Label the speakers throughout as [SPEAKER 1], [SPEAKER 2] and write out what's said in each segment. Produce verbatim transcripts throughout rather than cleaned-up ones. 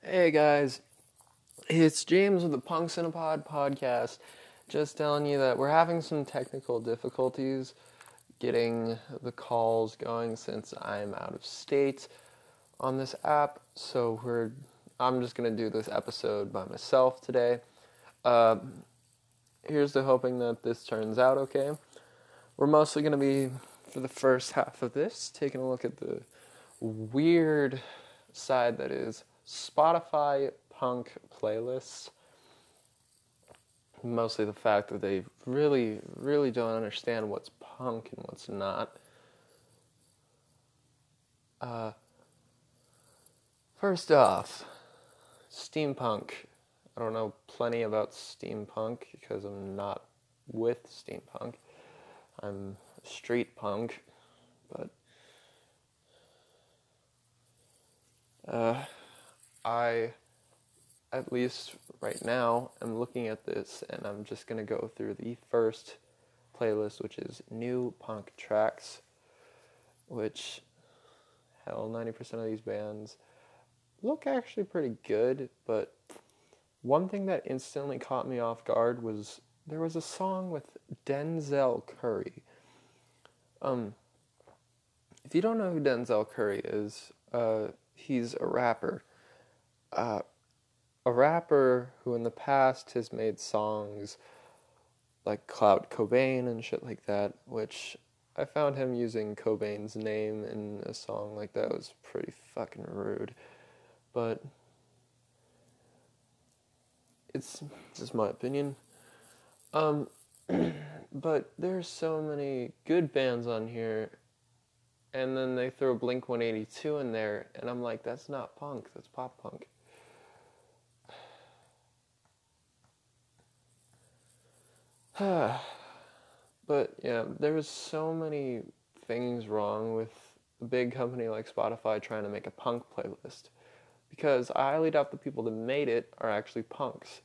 [SPEAKER 1] Hey guys, it's James with the Punk Cinepod podcast. Just telling you that we're having some technical difficulties getting the calls going since I'm out of state on this app. So we're I'm just gonna do this episode by myself today. Uh, here's to hoping that this turns out okay. We're mostly gonna be, for the first half of this, taking a look at the weird side that is Spotify punk playlists. Mostly the fact that they really, really don't understand what's punk and what's not. Uh, first off, steampunk. I don't know plenty about steampunk because I'm not with steampunk. I'm street punk, but uh, I, at least right now, am looking at this and I'm just going to go through the first playlist, which is new punk tracks, which, hell, ninety percent of these bands look actually pretty good, but one thing that instantly caught me off guard was there was a song with Denzel Curry. Um, if you don't know who Denzel Curry is, uh, he's a rapper. Uh, a rapper who in the past has made songs like Cloud Cobain and shit like that, which I found him using Cobain's name in a song like that was pretty fucking rude. But it's just my opinion. Um, but there's so many good bands on here, and then they throw Blink one eighty-two in there, and I'm like, that's not punk, that's pop punk. But yeah, there's so many things wrong with a big company like Spotify trying to make a punk playlist, because I highly doubt the people that made it are actually punks.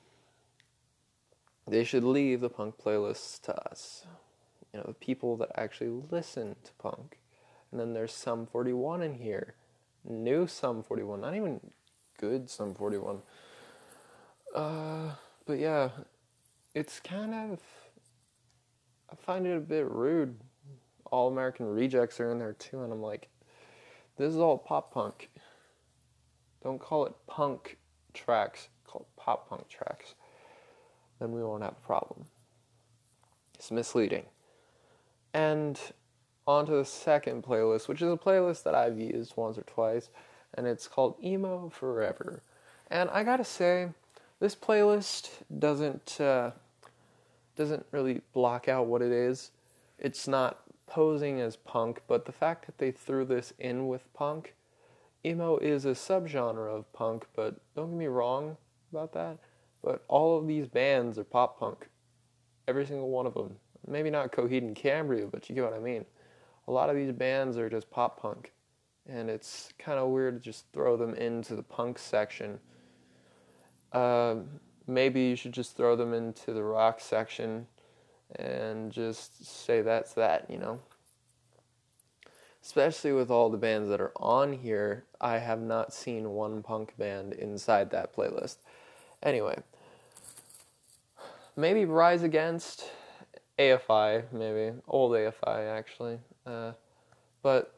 [SPEAKER 1] They should leave the punk playlists to us. You know, the people that actually listen to punk. And then there's Sum forty-one in here. New Sum forty-one. Not even good Sum forty-one. Uh, but yeah, it's kind of... I find it a bit rude. All American Rejects are in there too, and I'm like, this is all pop punk. Don't call it punk tracks. Call it pop punk tracks. Then we won't have a problem. It's misleading. And on to the second playlist, which is a playlist that I've used once or twice, and it's called Emo Forever. And I gotta say, this playlist doesn't uh, doesn't really block out what it is. It's not posing as punk, but the fact that they threw this in with punk, emo is a subgenre of punk, but don't get me wrong about that. But all of these bands are pop punk. Every single one of them. Maybe not Coheed and Cambria, but you get what I mean. A lot of these bands are just pop punk. And it's kind of weird to just throw them into the punk section. Uh, maybe you should just throw them into the rock section and just say that's that, you know? Especially with all the bands that are on here, I have not seen one punk band inside that playlist. Anyway, maybe Rise Against, A F I, maybe. Old A F I, actually. Uh, but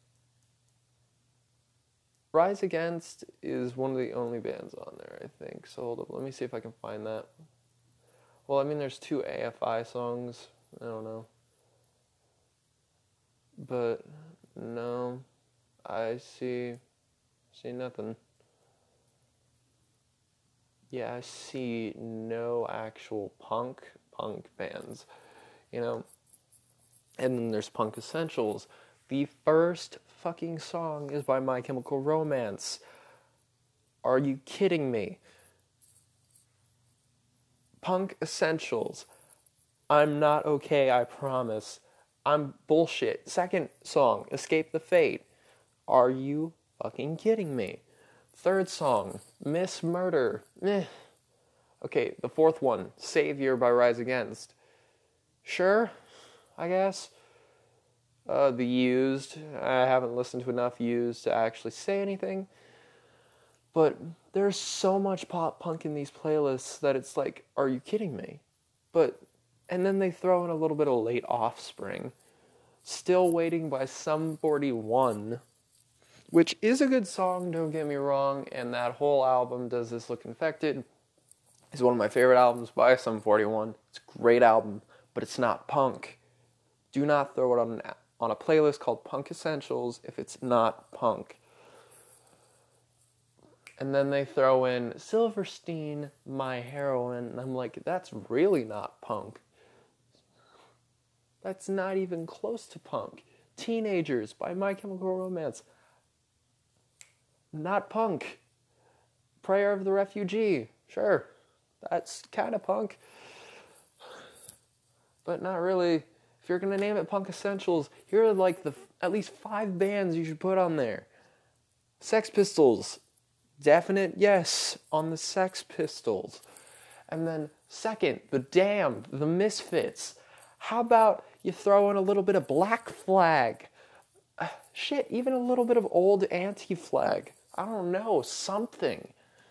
[SPEAKER 1] Rise Against is one of the only bands on there, I think. So hold up, let me see if I can find that. Well, I mean, there's two A F I songs. I don't know. But, no, I see, see nothing. Yeah, I see no actual punk, punk bands, you know. And then there's Punk Essentials. The first fucking song is by My Chemical Romance. Are you kidding me? Punk Essentials. I'm not okay, I promise. I'm bullshit. Second song, Escape the Fate. Are you fucking kidding me? Third song, Miss Murder. Meh. Okay, the fourth one, Savior by Rise Against. Sure, I guess. Uh, the Used. I haven't listened to enough Used to actually say anything. But there's so much pop punk in these playlists that it's like, are you kidding me? But, and then they throw in a little bit of Late Offspring. Still Waiting by Sum forty-one, which is a good song, don't get me wrong, and that whole album, Does This Look Infected, is one of my favorite albums by Sum forty-one. It's a great album, but it's not punk. Do not throw it on, an, on a playlist called Punk Essentials if it's not punk. And then they throw in Silverstein, My Heroine, and I'm like, that's really not punk. That's not even close to punk. Teenagers by My Chemical Romance. Not punk. Prayer of the Refugee. Sure. That's kind of punk. But not really. If you're going to name it Punk Essentials, here are like the at least five bands you should put on there. Sex Pistols. Definite yes on the Sex Pistols. And then second, The Damned, The Misfits. How about you throw in a little bit of Black Flag? Uh, shit, even a little bit of old Anti-Flag. I don't know, something.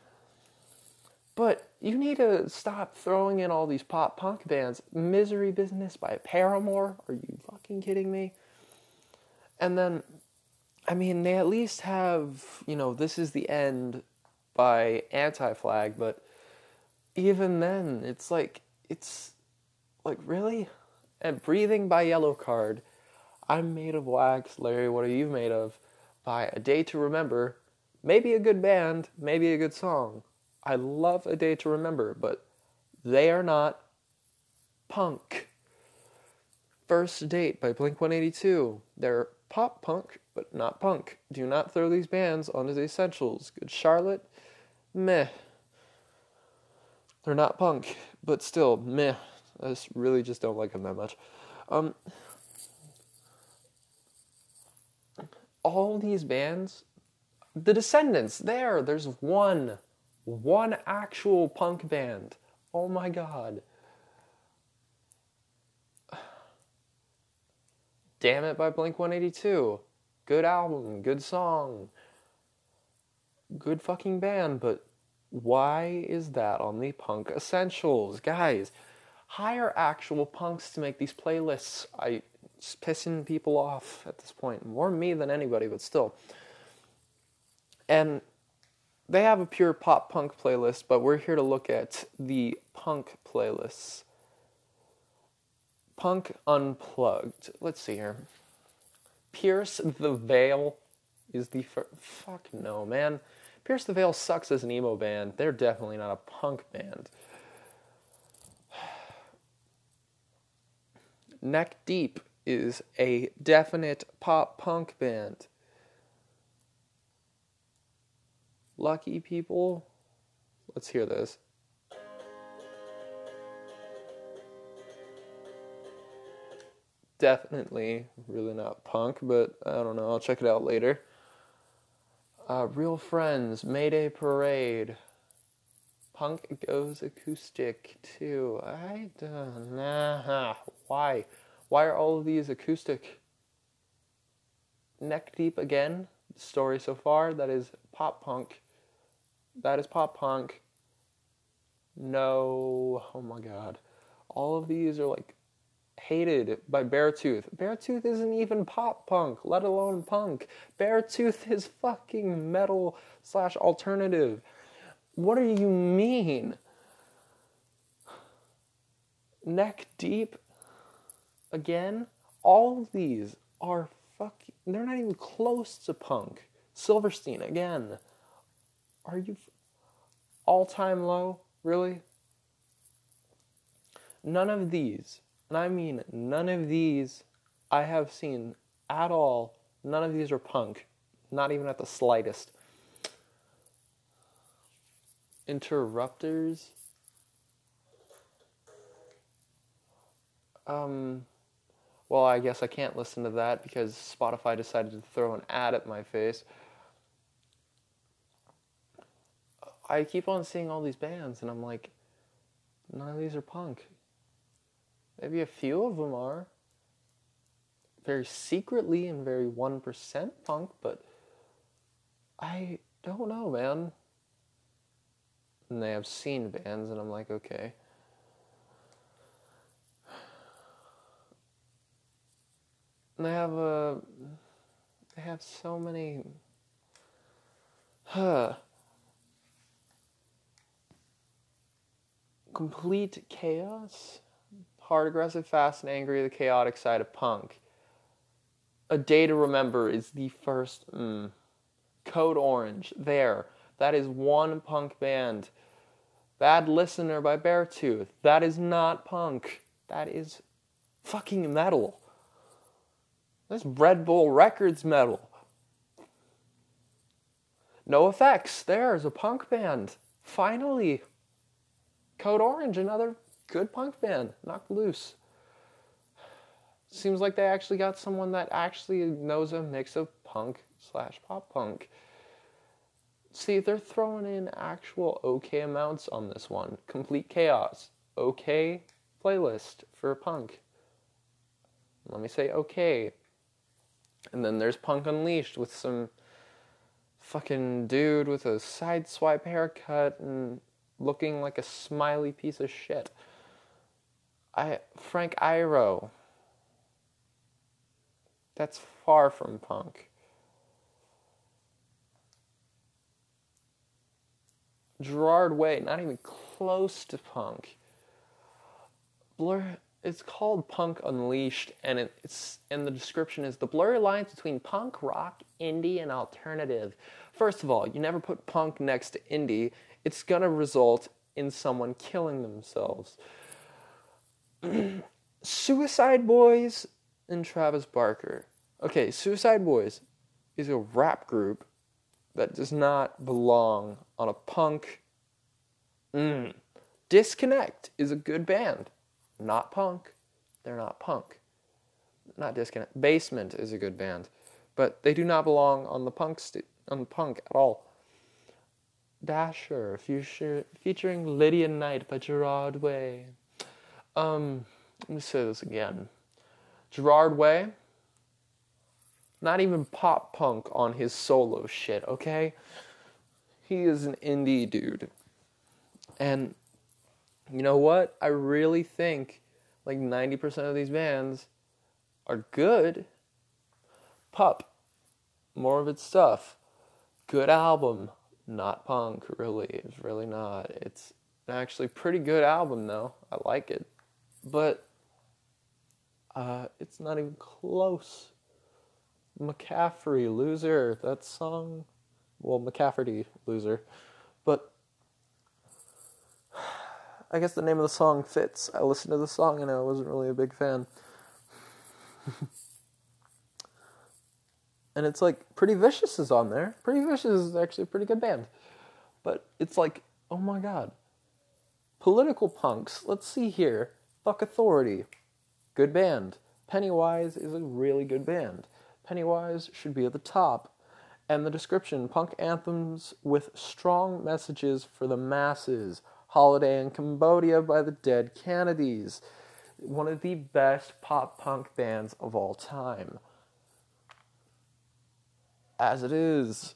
[SPEAKER 1] But you need to stop throwing in all these pop punk bands. Misery Business by Paramore? Are you fucking kidding me? And then, I mean, they at least have, you know, This Is the End by Anti-Flag, but even then, it's like, it's like, really? And Breathing by Yellowcard. I'm Made of Wax. Larry, what are you made of? By A Day to Remember. Maybe a good band, maybe a good song. I love A Day to Remember, but they are not punk. First Date by Blink one eighty-two. They're pop punk, but not punk. Do not throw these bands onto the essentials. Good Charlotte, meh. They're not punk, but still, meh. I just really just don't like them that much. Um, all these bands, The Descendants, there, there's one, one actual punk band. Oh my god. Damn It by Blink one eighty-two. Good album, good song, good fucking band, but why is that on the Punk Essentials? Guys, hire actual punks to make these playlists. I, it's pissing people off at this point. More me than anybody, but still. And they have a pure pop punk playlist, but we're here to look at the punk playlists. Punk Unplugged. Let's see here. Pierce the Veil is the fir- fuck no, man. Pierce the Veil sucks as an emo band. They're definitely not a punk band. Neck Deep is a definite pop punk band. Lucky People. Let's hear this. Definitely really not punk, but I don't know. I'll check it out later. Uh, Real Friends, Mayday Parade. Punk Goes Acoustic too. I don't know. Why? Why are all of these acoustic? Neck Deep again. The story so far, that is pop punk. That is pop punk. No. Oh my god. All of these are like hated by Beartooth. Beartooth isn't even pop punk, let alone punk. Beartooth is fucking metal slash alternative. What do you mean? Neck Deep? Again? All of these are fucking... They're not even close to punk. Silverstein, again. Are you... All-time low? Really? None of these, and I mean none of these, I have seen at all. None of these are punk. Not even at the slightest. Interrupters. Um, well, I guess I can't listen to that because Spotify decided to throw an ad at my face. I keep on seeing all these bands, and I'm like, none of these are punk. Maybe a few of them are. Very secretly and very one percent punk, but I don't know, man. And they have scene bands, and I'm like, okay. And they have a, they have so many, huh, complete chaos, hard, aggressive, fast, and angry, the chaotic side of punk. A Day to Remember is the first, mm, Code Orange, there, that is one punk band. Bad Listener by Beartooth, that is not punk, that is fucking metal. That's Red Bull Records metal. NoFX, there's a punk band. Finally. Code Orange, another good punk band. Knocked loose. Seems like they actually got someone that actually knows a mix of punk slash pop punk. See, they're throwing in actual okay amounts on this one. Complete Chaos. Okay playlist for punk. Let me say okay. And then there's Punk Unleashed with some fucking dude with a side swipe haircut and looking like a smiley piece of shit. I Frank Iero. That's far from punk. Gerard Way, not even close to punk. Blur, it's called Punk Unleashed, and it, it's and the description is the blurry lines between punk, rock, indie, and alternative. First of all, you never put punk next to indie. It's gonna result in someone killing themselves. Suicide Boys and Travis Barker. Okay, Suicide Boys is a rap group that does not belong on a punk. Mm. Disconnect is a good band. Not punk. They're not punk. Not Disconnect. Basement is a good band. But they do not belong on the punk st- on the punk at all. Dasher, future, featuring Lydia Knight by Gerard Way. Um, let me say this again. Gerard Way, not even pop punk on his solo shit, okay? He is an indie dude. And you know what? I really think like ninety percent of these bands are good. Pup, more of its stuff. Good album. Not punk, really. It's really not. It's actually a pretty good album, though. I like it. But uh, it's not even close. McCaffrey, Loser. That song... Well, McCafferty, Loser. But I guess the name of the song fits. I listened to the song and I wasn't really a big fan. And it's like, Pretty Vicious is on there. Pretty Vicious is actually a pretty good band. But it's like, oh my god. Political punks, let's see here. Buck Authority, good band. Pennywise is a really good band. Pennywise should be at the top. And the description, punk anthems with strong messages for the masses. Holiday in Cambodia by the Dead Kennedys. One of the best pop punk bands of all time. As it is.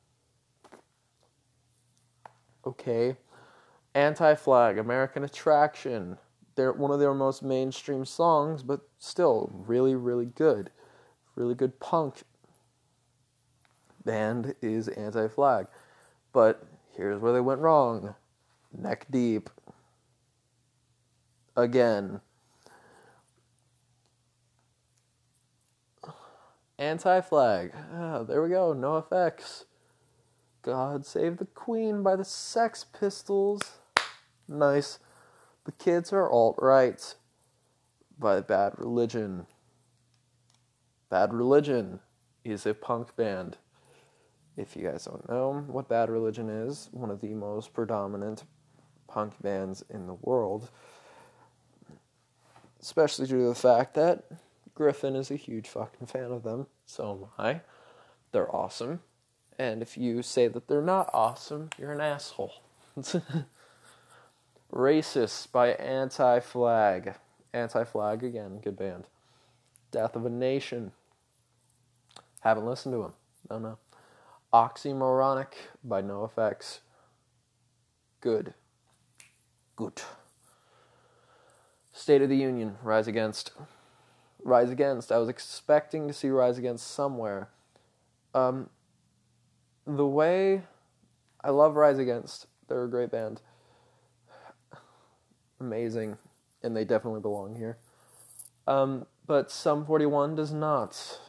[SPEAKER 1] Okay. Anti-Flag, American Attraction. They're one of their most mainstream songs, but still really, really good. Really good punk band is Anti-Flag. But here's where they went wrong. Neck Deep. Again. Anti-Flag. Ah, there we go. NoFX. God Save the Queen by the Sex Pistols. Nice. The Kids Are Alt-Right by Bad Religion. Bad Religion is a punk band. If you guys don't know what Bad Religion is, one of the most predominant punk bands in the world. Especially due to the fact that Griffin is a huge fucking fan of them. So am I. They're awesome. And if you say that they're not awesome, you're an asshole. Racist by Anti-Flag. Anti-Flag, again, good band. Death of a Nation. Haven't listened to them. Don't know. Oxymoronic by NoFX. Good. Good. State of the Union, Rise Against. Rise Against. I was expecting to see Rise Against somewhere. Um, the way... I love Rise Against. They're a great band. Amazing. And they definitely belong here. Um, but Sum forty-one does not.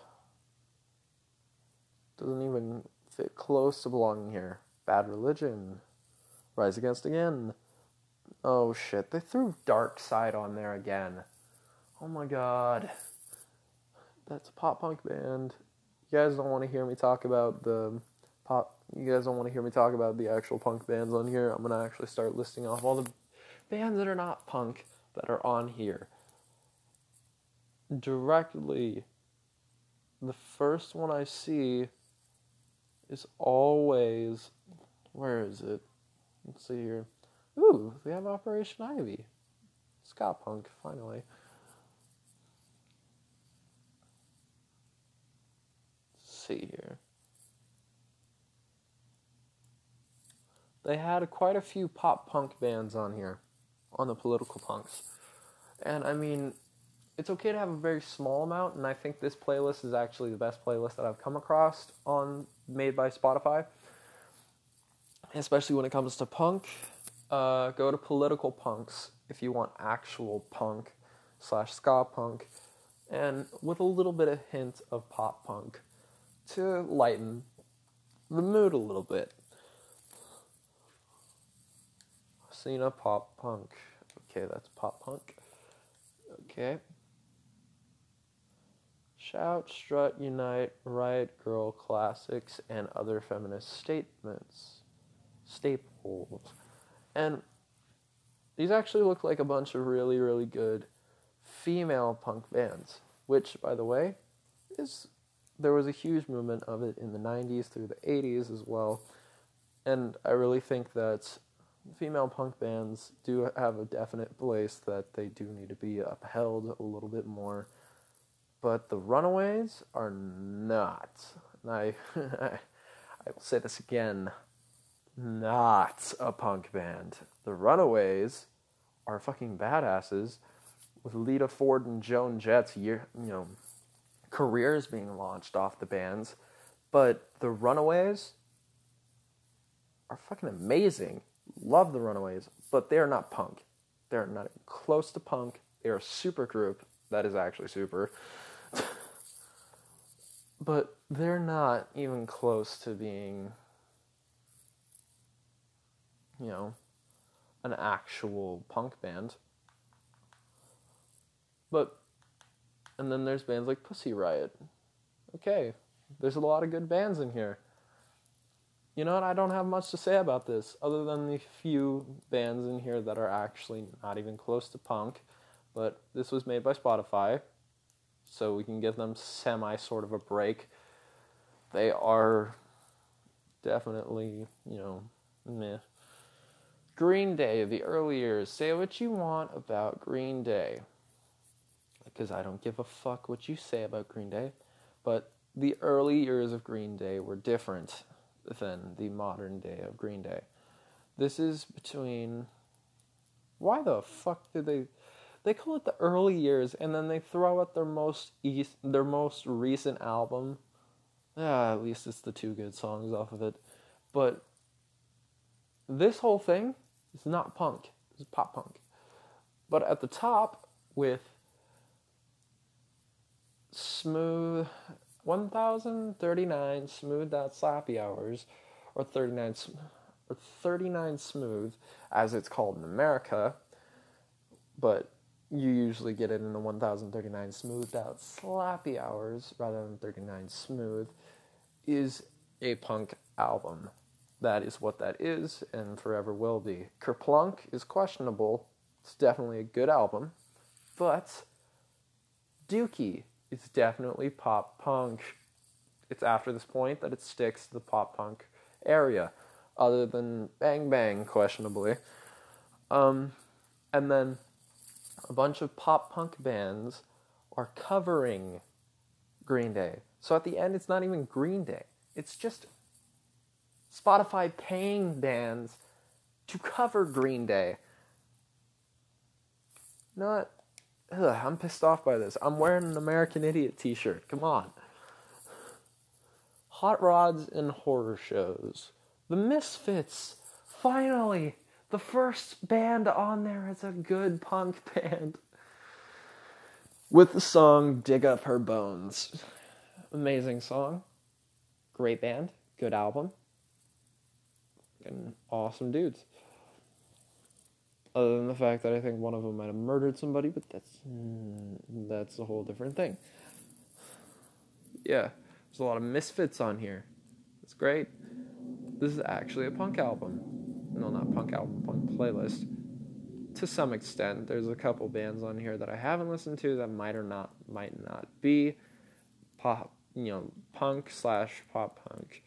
[SPEAKER 1] Doesn't even fit close to belonging here. Bad Religion. Rise Against again. Oh shit, they threw Dark Side on there again. Oh my god. That's a pop punk band. You guys don't want to hear me talk about the pop... You guys don't want to hear me talk about the actual punk bands on here. I'm going to actually start listing off all the bands that are not punk that are on here. Directly, the first one I see is always... Where is it? Let's see here. Ooh, we have Operation Ivy. Ska punk, finally. Let's see here. They had quite a few pop punk bands on here, on the political punks. And I mean, it's okay to have a very small amount, and I think this playlist is actually the best playlist that I've come across on made by Spotify. Especially when it comes to punk. Uh, go to political punks if you want actual punk slash ska punk, and with a little bit of hint of pop punk to lighten the mood a little bit. Cena pop punk. Okay, that's pop punk. Okay. Shout, Strut, Unite, Riot Girl Classics, and other feminist statements. Staples. And these actually look like a bunch of really, really good female punk bands, which, by the way, is there was a huge movement of it in the nineties through the eighties as well. And I really think that female punk bands do have a definite place that they do need to be upheld a little bit more. But the Runaways are not. And I, I will say this again. Not a punk band. The Runaways are fucking badasses with Lita Ford and Joan Jett's year, you know, careers being launched off the bands, but the Runaways are fucking amazing. Love the Runaways, but they're not punk. They're not close to punk. They're a super group that is actually super. But they're not even close to being, you know, an actual punk band. But, and then there's bands like Pussy Riot. Okay, there's a lot of good bands in here. You know what, I don't have much to say about this, other than the few bands in here that are actually not even close to punk. But this was made by Spotify, so we can give them semi sort of a break. They are definitely, you know, meh. Green Day, the early years. Say what you want about Green Day, because I don't give a fuck what you say about Green Day, but the early years of Green Day were different than the modern day of Green Day. This is between... Why the fuck did they... They call it the early years, and then they throw out their most east, their most recent album. Ah, at least it's the two good songs off of it. But this whole thing is not punk. It's pop punk. But at the top, with Smooth... one thousand thirty-nine Smooth Out Slappy Hours, or thirty-nine, or thirty-nine Smooth, as it's called in America, but you usually get it in the one thousand thirty-nine Smoothed Out Slappy Hours, rather than thirty-nine Smooth, is a punk album. That is what that is, and forever will be. Kerplunk is questionable. It's definitely a good album, but Dookie, it's definitely pop punk. It's after this point that it sticks to the pop punk area, other than Bang Bang, questionably. Um, and then a bunch of pop punk bands are covering Green Day. So at the end, it's not even Green Day. It's just Spotify paying bands to cover Green Day. Not, ugh, I'm pissed off by this. I'm wearing an American Idiot t-shirt. Come on. Hot Rods and Horror Shows. The Misfits. Finally, the first band on there is a good punk band. With the song Dig Up Her Bones. Amazing song. Great band. Good album. And awesome dudes. Other than the fact that I think one of them might have murdered somebody, but that's that's a whole different thing. Yeah, there's a lot of Misfits on here. It's great. This is actually a punk album. No, not punk album, punk playlist. To some extent, there's a couple bands on here that I haven't listened to that might or not might not be pop, you know, punk slash pop punk.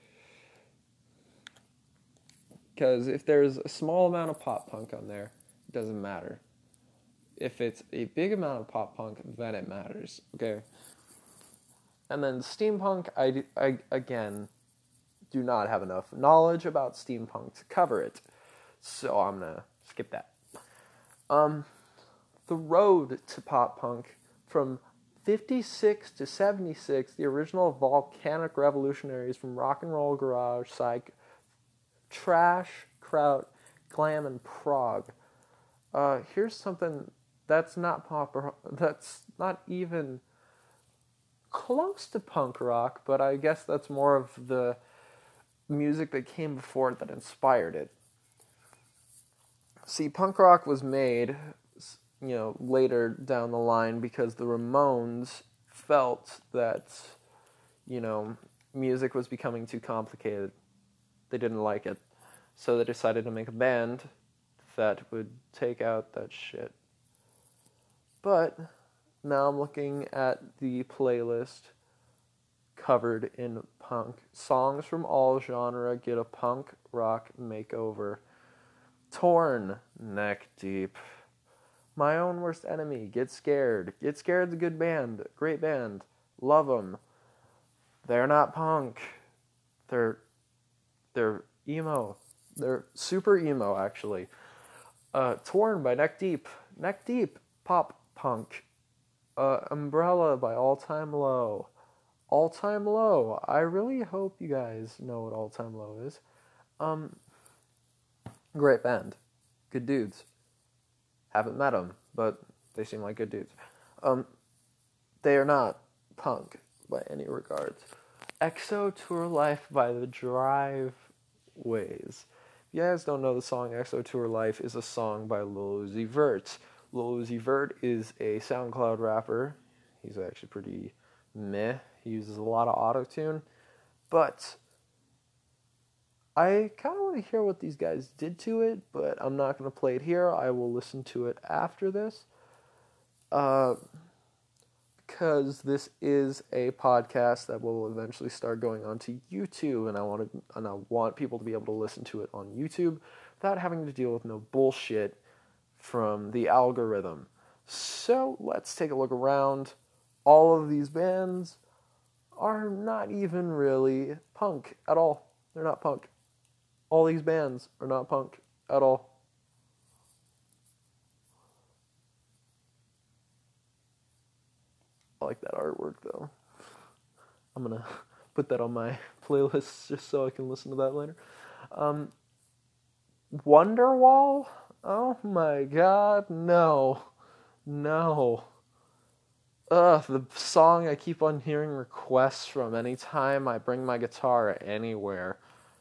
[SPEAKER 1] Because if there's a small amount of pop punk on there, it doesn't matter. If it's a big amount of pop punk, then it matters. Okay. And then steampunk, I, I again do not have enough knowledge about steampunk to cover it, so I'm gonna skip that. Um, the road to pop punk from fifty-six to seventy-six, the original volcanic revolutionaries from rock and roll, garage, psych, trash, kraut, glam, and prog. Uh, here's something that's not pop, that's not even close to punk rock, but I guess that's more of the music that came before it that inspired it. See, punk rock was made, you know, later down the line because the Ramones felt that, you know, music was becoming too complicated. They didn't like it. So they decided to make a band that would take out that shit. But now I'm looking at the playlist covered in punk. Songs from all genre get a punk rock makeover. Torn, Neck Deep. My Own Worst Enemy, Get Scared. Get Scared's a good band. Great band. Love them. They're not punk. They're, they're emo. They're super emo, actually. Uh, Torn by Neck Deep. Neck Deep, pop punk. Uh, Umbrella by All Time Low. All Time Low. I really hope you guys know what All Time Low is. Um, great band. Good dudes. Haven't met them, but they seem like good dudes. Um, they are not punk by any regards. Exo Tour Life by The Driveways. If you guys don't know the song Exo Tour Life is a song by Lil Uzi Vert. Lil Uzi Vert is a SoundCloud rapper. He's actually pretty meh. He uses a lot of auto-tune. But I kind of want to hear what these guys did to it, but I'm not going to play it here. I will listen to it after this. Uh, because this is a podcast that will eventually start going onto YouTube, and I want to, and I want people to be able to listen to it on YouTube without having to deal with no bullshit from the algorithm. So let's take a look around. All of these bands are not even really punk at all. They're not punk. All these bands are not punk at all. I like that artwork, though. I'm going to put that on my playlist just so I can listen to that later. Um, Wonderwall? Oh my god, no. No. Ugh, the song I keep on hearing requests from anytime I bring my guitar anywhere.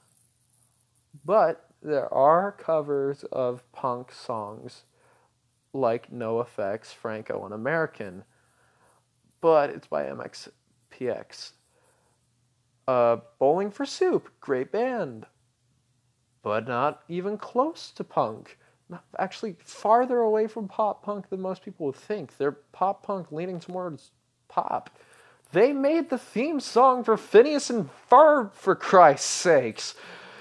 [SPEAKER 1] But there are covers of punk songs like NoFX, Franco, and American. But it's by M X P X. Uh, Bowling for Soup, great band. But not even close to punk. Actually, farther away from pop punk than most people would think. They're pop punk leaning towards pop. They made the theme song for Phineas and Ferb, for Christ's sakes.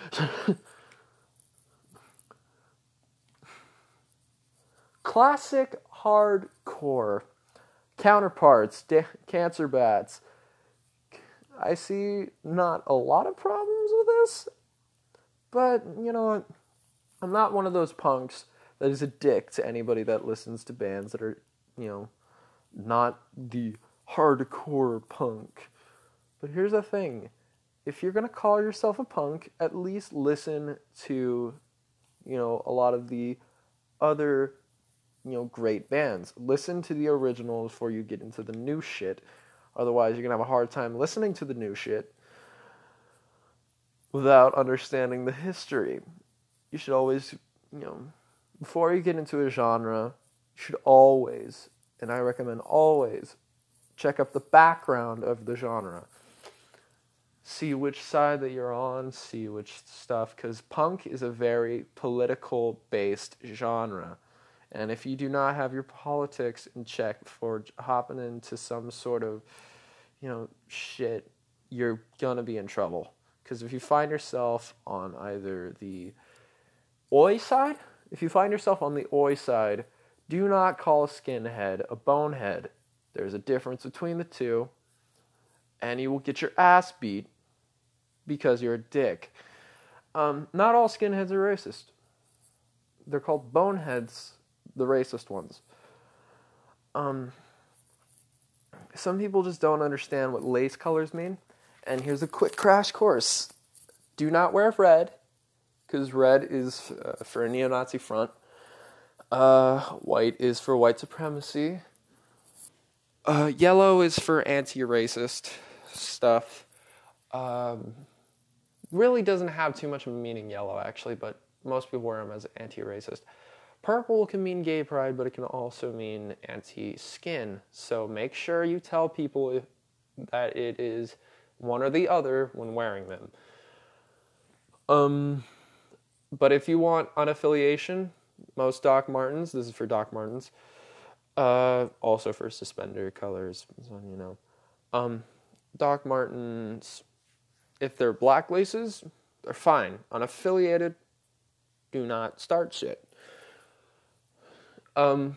[SPEAKER 1] Classic hardcore. Counterparts, da- Cancer Bats. I see not a lot of problems with this, but you know what? I'm not one of those punks that is a dick to anybody that listens to bands that are, you know, not the hardcore punk. But here's the thing. If you're going to call yourself a punk, at least listen to, you know, a lot of the other, you know, great bands. Listen to the originals before you get into the new shit. Otherwise, you're going to have a hard time listening to the new shit without understanding the history. You should always, you know, before you get into a genre, you should always, and I recommend always, check up the background of the genre. See which side that you're on, see which stuff, because punk is a very political-based genre. And if you do not have your politics in check before hopping into some sort of, you know, shit, you're gonna be in trouble. Because if you find yourself on either the oi side, if you find yourself on the oi side, do not call a skinhead a bonehead. There's a difference between the two, and you will get your ass beat because you're a dick. Um, not all skinheads are racist. They're called boneheads, the racist ones. Um, some people just don't understand what lace colors mean. And here's a quick crash course. Do not wear red, because red is uh, for a neo-Nazi front. Uh, white is for white supremacy. Uh, yellow is for anti-racist stuff. Um, really doesn't have too much of a meaning, yellow, actually, but most people wear them as anti-racist. Purple can mean gay pride, but it can also mean anti-skin. So make sure you tell people if, that it is one or the other when wearing them. Um, but if you want unaffiliation, most Doc Martens, this is for Doc Martens, uh, also for suspender colors, so you know. Um, Doc Martens, if they're black laces, they're fine. Unaffiliated, do not start shit. Um,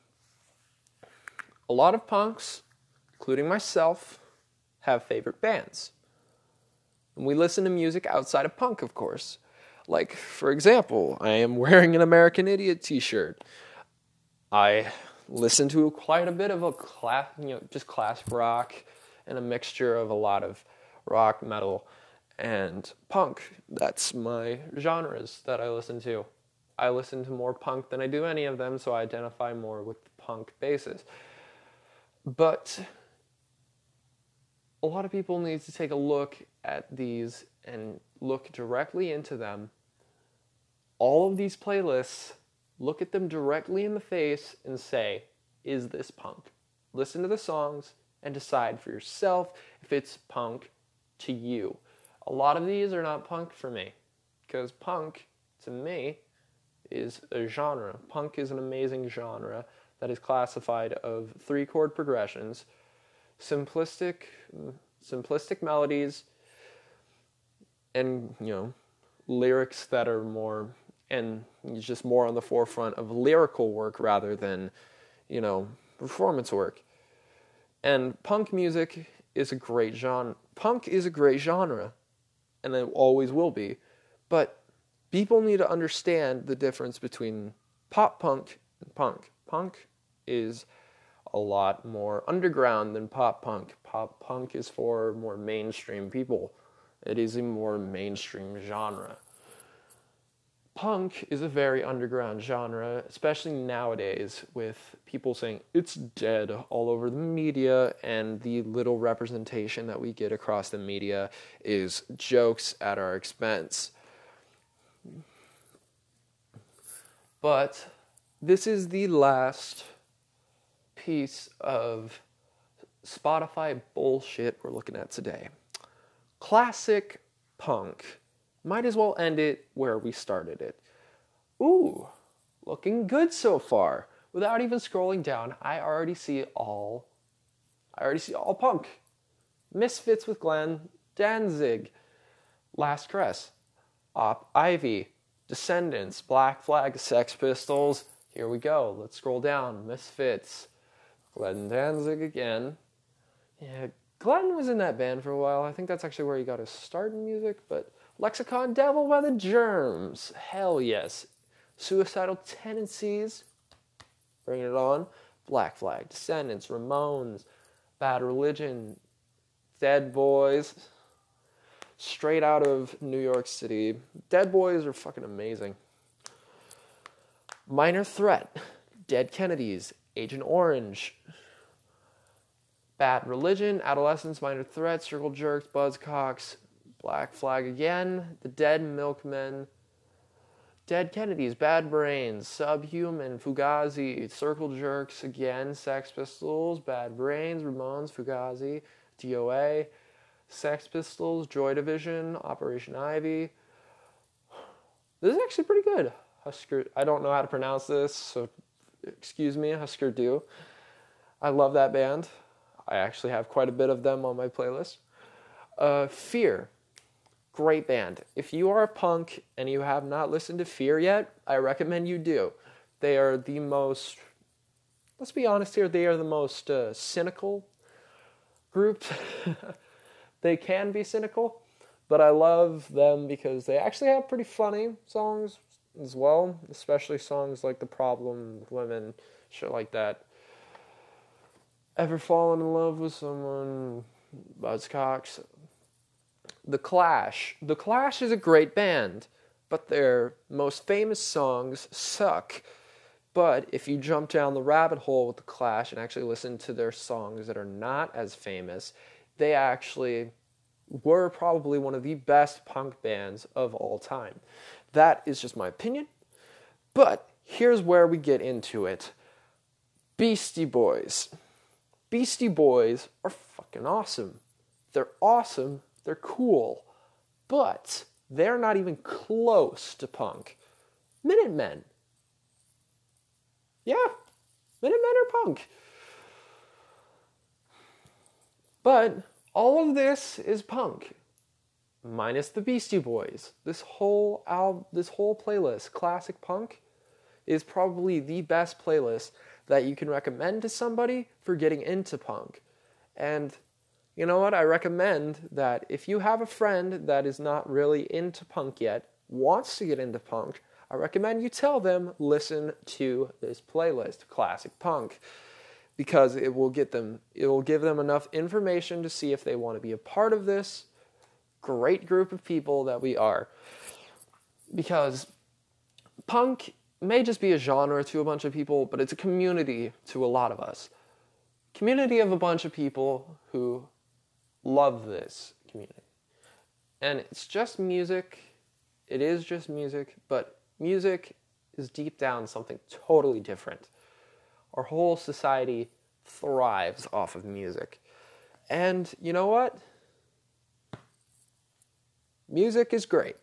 [SPEAKER 1] a lot of punks, including myself, have favorite bands. And we listen to music outside of punk, of course. Like, for example, I am wearing an American Idiot t-shirt. I listen to quite a bit of a class, you know, just classic rock and a mixture of a lot of rock, metal, and punk. That's my genres that I listen to. I listen to more punk than I do any of them, so I identify more with the punk bases. But a lot of people need to take a look at these and look directly into them. All of these playlists, look at them directly in the face and say, is this punk? Listen to the songs and decide for yourself if it's punk to you. A lot of these are not punk for me, because punk, to me, is a genre. Punk is an amazing genre that is classified of three chord progressions, simplistic, simplistic melodies, and, you know, lyrics that are more, and just more on the forefront of lyrical work rather than, you know, performance work. And punk music is a great genre. Punk is a great genre, and it always will be. But people need to understand the difference between pop punk and punk. Punk is a lot more underground than pop punk. Pop punk is for more mainstream people. It is a more mainstream genre. Punk is a very underground genre, especially nowadays, with people saying it's dead all over the media, and the little representation that we get across the media is jokes at our expense. But this is the last piece of Spotify bullshit we're looking at today. Classic punk. Might as well end it where we started it. Ooh, looking good so far. Without even scrolling down, I already see all. I already see all punk. Misfits with Glenn Danzig, Last Caress, Op Ivy, Descendants, Black Flag, Sex Pistols. Here we go. Let's scroll down. Misfits, Glenn Danzig again. Yeah, Glenn was in that band for a while. I think that's actually where he got his start in music, but Lexicon Devil by the Germs. Hell yes. Suicidal Tendencies, bring it on. Black Flag, Descendants, Ramones, Bad Religion, Dead Boys, straight out of New York City. Dead Boys are fucking amazing. Minor Threat, Dead Kennedys, Agent Orange, Bad Religion, Adolescents, Minor Threat, Circle Jerks, Buzzcocks, Black Flag again, The Dead Milkmen, Dead Kennedys, Bad Brains, Subhuman, Fugazi, Circle Jerks again, Sex Pistols, Bad Brains, Ramones, Fugazi, D O A, Sex Pistols, Joy Division, Operation Ivy. This is actually pretty good. Husker, I don't know how to pronounce this, so excuse me, Husker Du. I love that band. I actually have quite a bit of them on my playlist. Uh, Fear. Great band. If you are a punk and you have not listened to Fear yet, I recommend you do. They are the most, let's be honest here, they are the most uh, cynical group. They can be cynical, but I love them because they actually have pretty funny songs as well, especially songs like The Problem with Women, shit like that. Ever fallen in love with someone? Buzzcocks. The Clash. The Clash is a great band, but their most famous songs suck. But if you jump down the rabbit hole with The Clash and actually listen to their songs that are not as famous, they actually were probably one of the best punk bands of all time. That is just my opinion. But here's where we get into it. Beastie Boys. Beastie Boys are fucking awesome. They're awesome. They're cool, but they're not even close to punk. Minutemen. Yeah, Minutemen are punk. But all of this is punk, minus the Beastie Boys. This whole album, this whole playlist, Classic Punk, is probably the best playlist that you can recommend to somebody for getting into punk. And you know what? I recommend that if you have a friend that is not really into punk yet, wants to get into punk, I recommend you tell them, listen to this playlist, Classic Punk, because it will get them, it will give them enough information to see if they want to be a part of this great group of people that we are. Because punk may just be a genre to a bunch of people, but it's a community to a lot of us. Community of a bunch of people who love this community. And it's just music. It is just music, but music is deep down something totally different. Our whole society thrives off of music. And you know what? Music is great.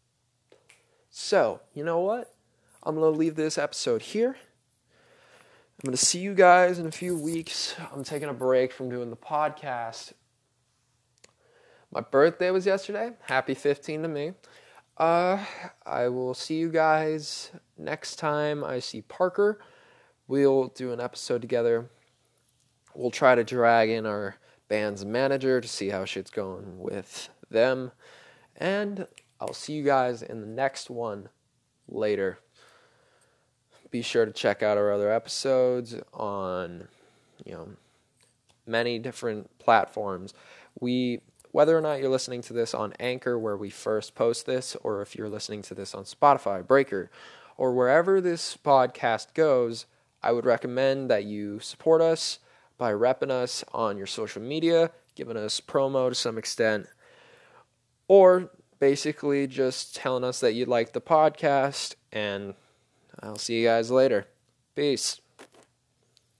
[SPEAKER 1] So, you know what? I'm going to leave this episode here. I'm going to see you guys in a few weeks. I'm taking a break from doing the podcast. My birthday was yesterday. Happy fifteen to me. Uh, I will see you guys next time I see Parker. We'll do an episode together. We'll try to drag in our band's manager to see how shit's going with them. And I'll see you guys in the next one later. Be sure to check out our other episodes on, you know, many different platforms. We, whether or not you're listening to this on Anchor, where we first post this, or if you're listening to this on Spotify, Breaker, or wherever this podcast goes, I would recommend that you support us by repping us on your social media, giving us promo to some extent, or basically just telling us that you like the podcast, and I'll see you guys later. Peace.